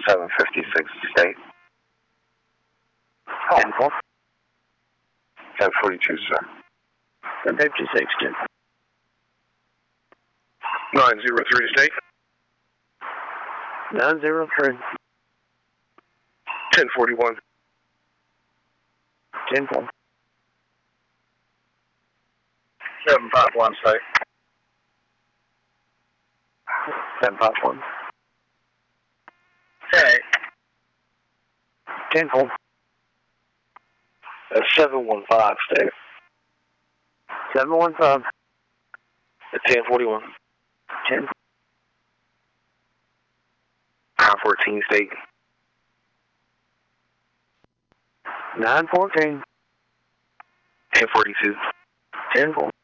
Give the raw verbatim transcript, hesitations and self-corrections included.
seven fifty-six state. ten four. ten forty-two, sir. ten fifty-six, ten. nine zero three state. nine zero three. ten forty-one. ten four. seven five one state. seven five one. Okay. ten four. That's seven one five state. seven one five. ten forty-one. ten. nine fourteen state. nine fourteen. ten forty-two. ten four.